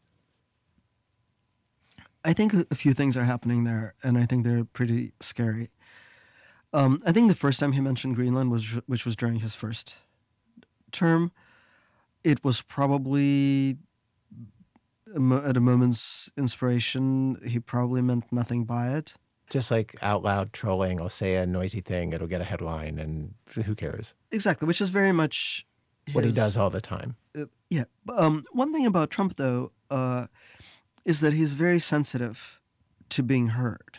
I think a few things are happening there, and I think they're pretty scary. I think the first time he mentioned Greenland, which was during his first term, it was probably at a moment's inspiration. He probably meant nothing by it. Just like out loud trolling, I'll say a noisy thing, it'll get a headline, and who cares? Exactly, which is very much what he does all the time. Yeah. One thing about Trump, though, is that he's very sensitive to being heard.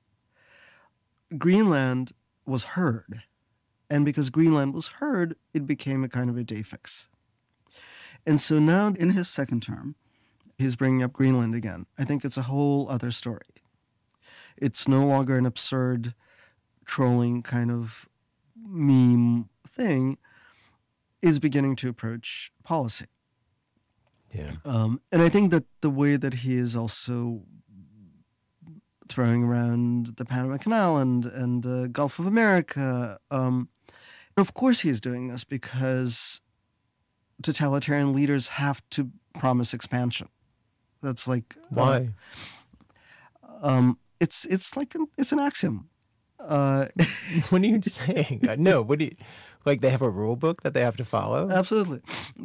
Greenland was heard, and because Greenland was heard, it became a kind of a day fix. And so now in his second term, he's bringing up Greenland again. I think it's a whole other story. It's no longer an absurd trolling kind of meme thing. It's beginning to approach policy. Yeah. And I think that the way that he is also throwing around the Panama Canal and the Gulf of America, of course he is doing this because totalitarian leaders have to promise expansion. That's like Why? It's like it's an axiom. What are you saying? No. What do you like? They have a rule book that they have to follow. Absolutely.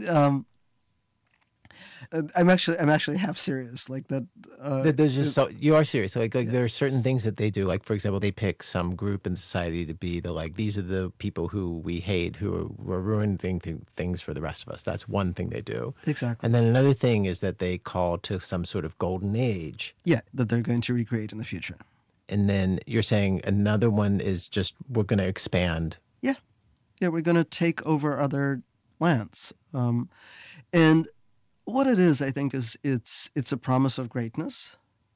I'm actually half serious. Like that. There's just you are serious. Like there are certain things that they do. Like for example, they pick some group in society to be these are the people who we hate, who are ruining things for the rest of us. That's one thing they do. Exactly. And then another thing is that they call to some sort of golden age. Yeah, that they're going to recreate in the future. And then you're saying another one is just we're going to expand. Yeah, we're going to take over other lands, and what it is, I think, is it's a promise of greatness.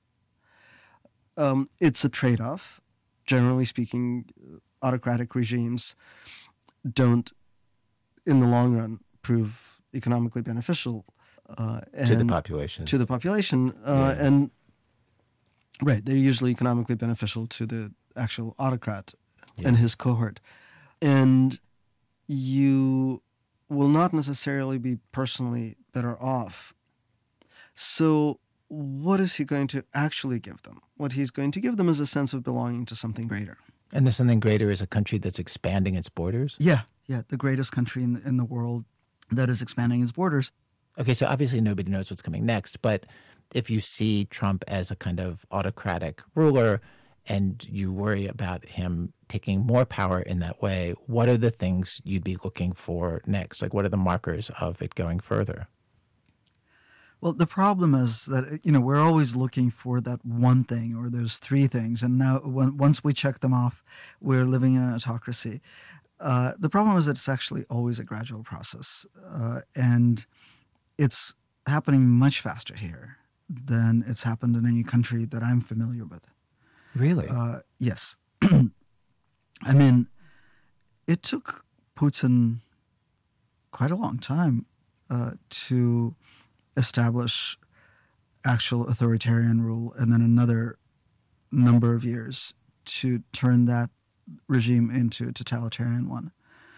It's a trade-off. Generally speaking, autocratic regimes don't, in the long run, prove economically beneficial To the population. To the population, and right, they're usually economically beneficial to the actual autocrat and his cohort, and you will not necessarily be personally better off. So what is he going to actually give them? What he's going to give them is a sense of belonging to something greater. And the something greater is a country that's expanding its borders? Yeah, the greatest country in the world that is expanding its borders. Okay, so obviously nobody knows what's coming next, but if you see Trump as a kind of autocratic ruler and you worry about him taking more power in that way, what are the things you'd be looking for next? Like, what are the markers of it going further? Well, the problem is that, we're always looking for that one thing or those three things. And now once we check them off, we're living in an autocracy. The problem is that it's actually always a gradual process. And it's happening much faster here than it's happened in any country that I'm familiar with. Really? Yes. I mean, it took Putin quite a long time to establish actual authoritarian rule, and then another number of years to turn that regime into a totalitarian one.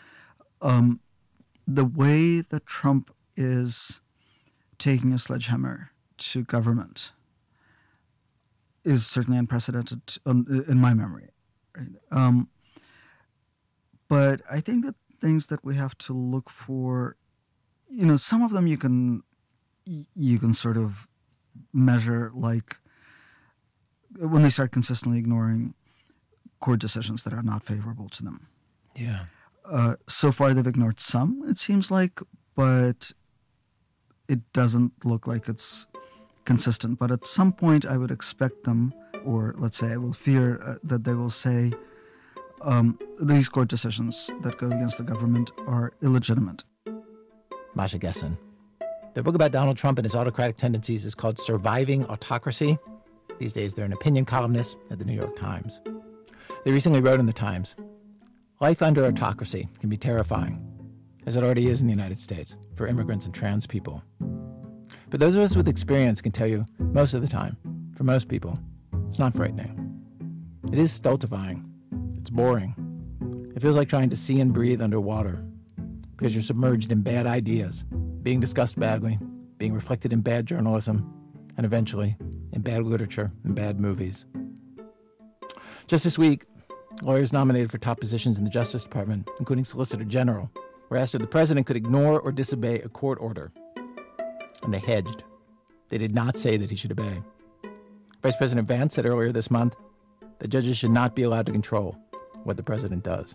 The way that Trump is taking a sledgehammer to government is certainly unprecedented in my memory. Right? But I think that things that we have to look for, some of them you can sort of measure, like when they start consistently ignoring court decisions that are not favorable to them. Yeah. So far they've ignored some, it seems like, but it doesn't look like it's consistent. But at some point I would expect them, or let's say I will fear that they will say these court decisions that go against the government are illegitimate. Masha Gessen. The book about Donald Trump and his autocratic tendencies is called Surviving Autocracy. These days, they're an opinion columnist at the New York Times. They recently wrote in the Times, life under autocracy can be terrifying, as it already is in the United States, for immigrants and trans people. But those of us with experience can tell you, most of the time, for most people, it's not frightening. It is stultifying. It's boring. It feels like trying to see and breathe underwater, because you're submerged in bad ideas, being discussed badly, being reflected in bad journalism, and eventually in bad literature and bad movies. Just this week, lawyers nominated for top positions in the Justice Department, including Solicitor General, were asked if the president could ignore or disobey a court order. And they hedged. They did not say that he should obey. Vice President Vance said earlier this month that judges should not be allowed to control what the president does.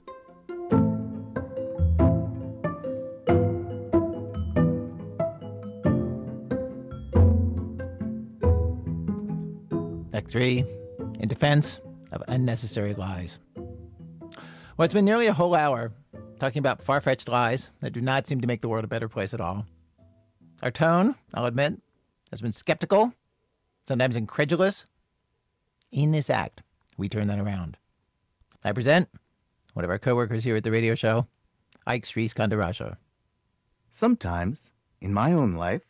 Act 3, in defense of unnecessary lies. Well, it's been nearly a whole hour talking about far-fetched lies that do not seem to make the world a better place at all. Our tone, I'll admit, has been skeptical, sometimes incredulous. In this act, we turn that around. I present one of our coworkers here at the radio show, Ike Sriskandarajah. Sometimes, in my own life,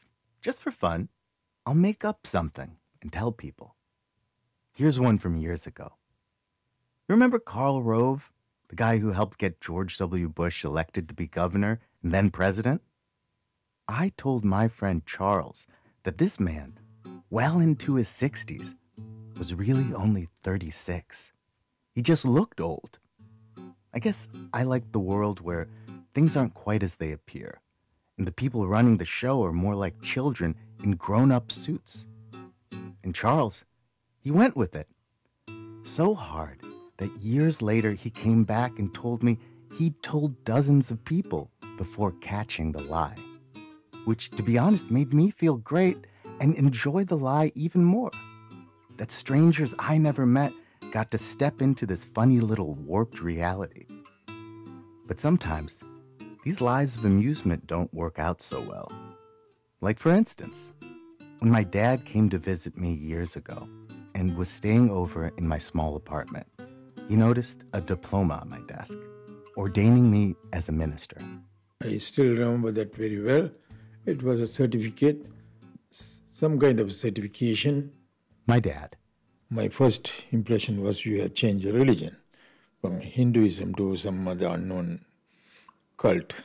just for fun, I'll make up something and tell people. Here's one from years ago. Remember Karl Rove, the guy who helped get George W. Bush elected to be governor and then president? I told my friend Charles that this man, well into his 60s, was really only 36. He just looked old. I guess I like the world where things aren't quite as they appear, and the people running the show are more like children in grown-up suits. And Charles, he went with it. So hard that years later he came back and told me he'd told dozens of people before catching the lie. Which, to be honest, made me feel great and enjoy the lie even more. That strangers I never met got to step into this funny little warped reality. But sometimes, these lies of amusement don't work out so well. Like, for instance, when my dad came to visit me years ago and was staying over in my small apartment, he noticed a diploma on my desk, ordaining me as a minister. I still remember that very well. It was a certificate, some kind of certification. My dad. My first impression was you had changed the religion from Hinduism to some other unknown cult.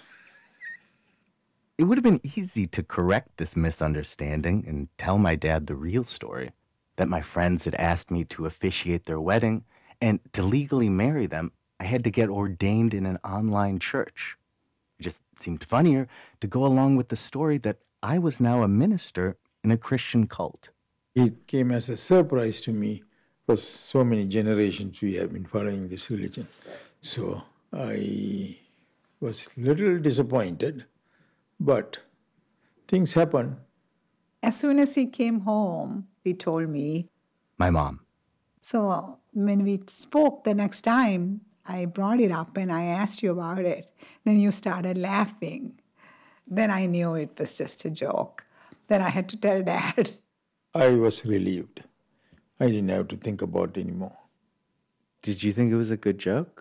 It would have been easy to correct this misunderstanding and tell my dad the real story, that my friends had asked me to officiate their wedding, and to legally marry them, I had to get ordained in an online church. It just seemed funnier to go along with the story that I was now a minister in a Christian cult. It came as a surprise to me because so many generations we have been following this religion. So I was a little disappointed, but things happen. As soon as he came home, he told me. My mom. So when we spoke the next time, I brought it up and I asked you about it. Then you started laughing. Then I knew it was just a joke. Then I had to tell Dad. I was relieved. I didn't have to think about it anymore. Did you think it was a good joke?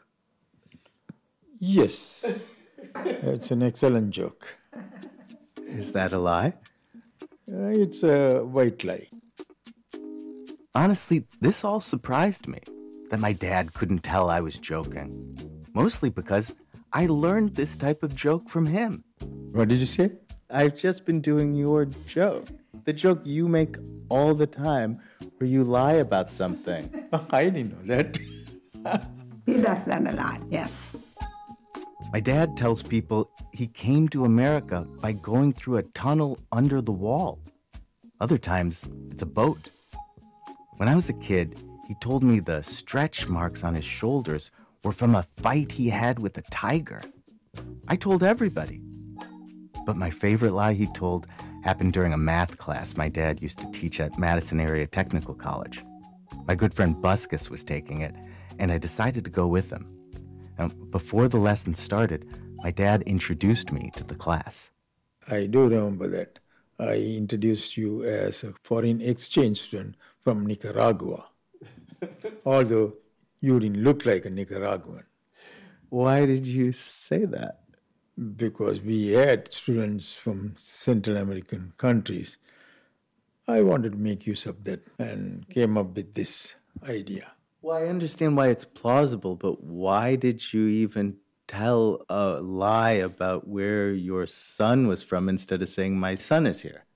Yes. It's an excellent joke. Is that a lie? It's a white lie. Honestly, this all surprised me, that my dad couldn't tell I was joking. Mostly because I learned this type of joke from him. What did you say? I've just been doing your joke. The joke you make all the time where you lie about something. I didn't know that. He does that a lot, yes. My dad tells people he came to America by going through a tunnel under the wall. Other times, it's a boat. When I was a kid, he told me the stretch marks on his shoulders were from a fight he had with a tiger. I told everybody. But my favorite lie he told happened during a math class my dad used to teach at Madison Area Technical College. My good friend Buskus was taking it, and I decided to go with him. Now, before the lesson started, my dad introduced me to the class. I do remember that. I introduced you as a foreign exchange student from Nicaragua, although you didn't look like a Nicaraguan. Why did you say that? Because we had students from Central American countries. I wanted to make use of that and came up with this idea. Well, I understand why it's plausible, but why did you even tell a lie about where your son was from instead of saying my son is here?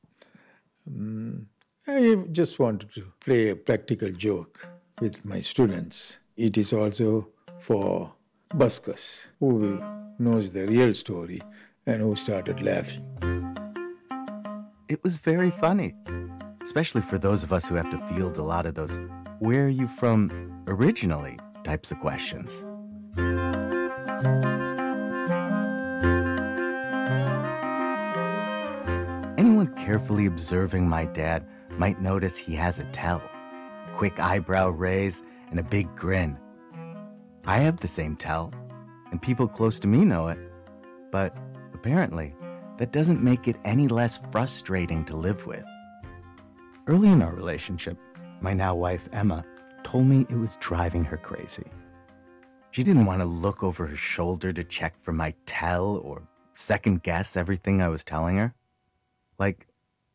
I just wanted to play a practical joke with my students. It is also for Buskus, who knows the real story and who started laughing. It was very funny, especially for those of us who have to field a lot of those "where are you from originally" types of questions. Anyone carefully observing my dad might notice he has a tell, quick eyebrow raise, and a big grin. I have the same tell, and people close to me know it, but apparently that doesn't make it any less frustrating to live with. Early in our relationship, my now wife Emma told me it was driving her crazy. She didn't want to look over her shoulder to check for my tell or second guess everything I was telling her. Like,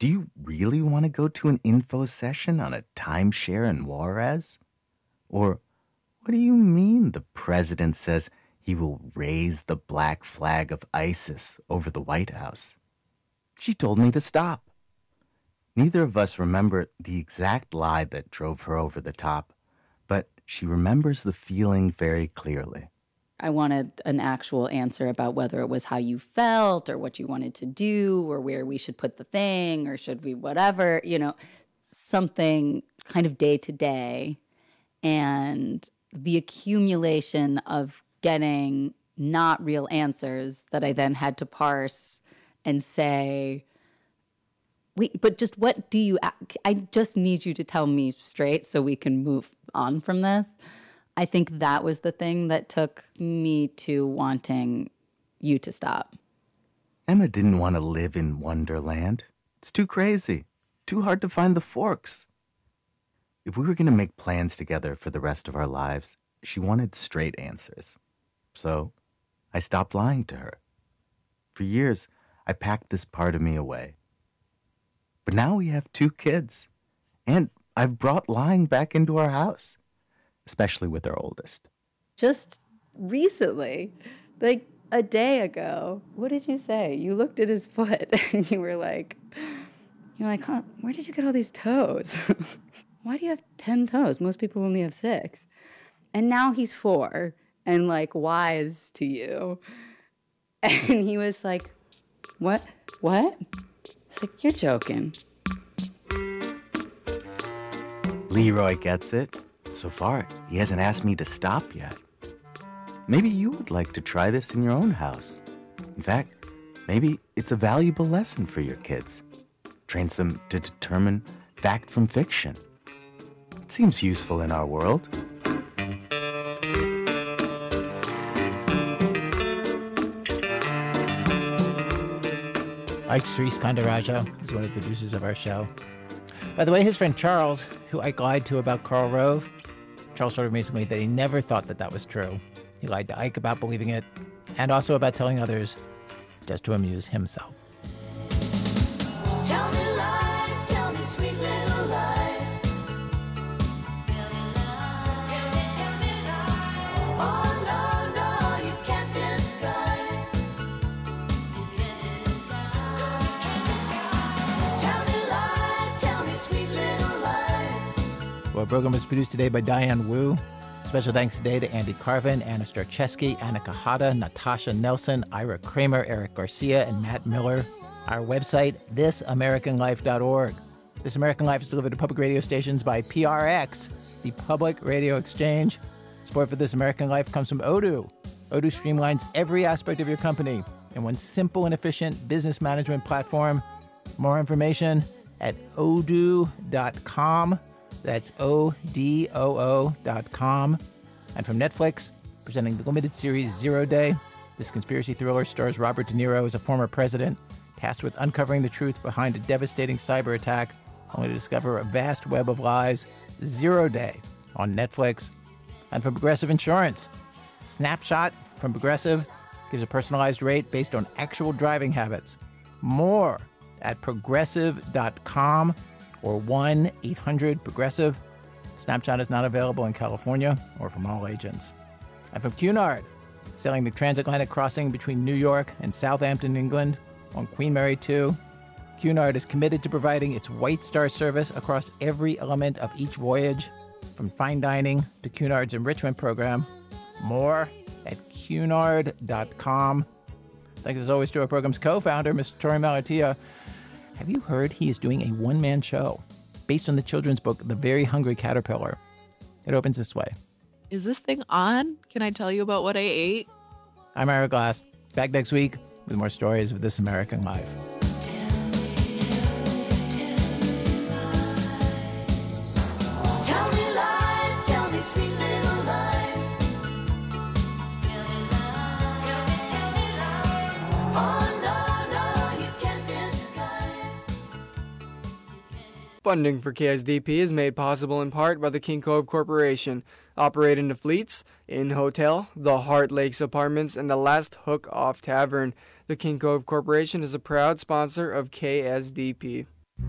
Do you really want to go to an info session on a timeshare in Juarez? Or what do you mean the president says he will raise the black flag of ISIS over the White House? She told me to stop. Neither of us remember the exact lie that drove her over the top, but she remembers the feeling very clearly. I wanted an actual answer about whether it was how you felt or what you wanted to do or where we should put the thing or should we whatever, something kind of day to day. And the accumulation of getting not real answers that I then had to parse and say, wait, but just what do you, I just need you to tell me straight so we can move on from this. I think that was the thing that took me to wanting you to stop. Emma didn't want to live in Wonderland. It's too crazy, too hard to find the forks. If we were going to make plans together for the rest of our lives, she wanted straight answers. So I stopped lying to her. For years, I packed this part of me away. But now we have 2 kids, and I've brought lying back into our house, especially with our oldest. Just recently, like a day ago, what did you say? You looked at his foot and you were like, huh, where did you get all these toes? Why do you have 10 toes? Most people only have 6. And now he's 4 and like wise to you. And he was like, what? It's like, you're joking. Leroy gets it. So far, he hasn't asked me to stop yet. Maybe you would like to try this in your own house. In fact, maybe it's a valuable lesson for your kids. Trains them to determine fact from fiction. It seems useful in our world. Ike Sriskandarajah is one of the producers of our show. By the way, his friend Charles, who Ike lied to about Karl Rove, Charles told him recently that he never thought that was true. He lied to Ike about believing it, and also about telling others, just to amuse himself. Tell me lies, tell me sweet little lies. Tell me lies, tell me lies. Oh, no, you can't disguise. You can't disguise. Tell me lies, tell me sweet little lies. Our program was produced today by Diane Wu. Special thanks today to Andy Carvin, Anna Starczewski, Annika Hada, Natasha Nelson, Ira Kramer, Eric Garcia, and Matt Miller. Our website, thisamericanlife.org. This American Life is delivered to public radio stations by PRX, the Public Radio Exchange. Support for This American Life comes from Odoo. Odoo streamlines every aspect of your company in one simple and efficient business management platform. More information at odoo.com. That's ODOO.com. And from Netflix, presenting the limited series 0 Day. This conspiracy thriller stars Robert De Niro as a former president, tasked with uncovering the truth behind a devastating cyber attack, only to discover a vast web of lies. 0 Day on Netflix. And from Progressive Insurance, Snapshot from Progressive gives a personalized rate based on actual driving habits. More at progressive.com. or 1-800-PROGRESSIVE. Snapshot is not available in California or from all agents. And from Cunard, sailing the transatlantic crossing between New York and Southampton, England, on Queen Mary 2, Cunard is committed to providing its White Star service across every element of each voyage, from fine dining to Cunard's enrichment program. More at cunard.com. Thanks as always to our program's co-founder, Mr. Torey Malatia. Have you heard he is doing a one-man show based on the children's book, The Very Hungry Caterpillar? It opens this way. Is this thing on? Can I tell you about what I ate? I'm Ira Glass. Back next week with more stories of This American Life. Tell me lies, tell me sweet little lies. Tell me lies, tell me lies. Oh, no, you can't disguise. Funding for KSDP is made possible in part by the King Cove Corporation, operating the Fleets, Inn Hotel, the Heart Lakes Apartments, and the Last Hook Off Tavern. The King Cove Corporation is a proud sponsor of KSDP.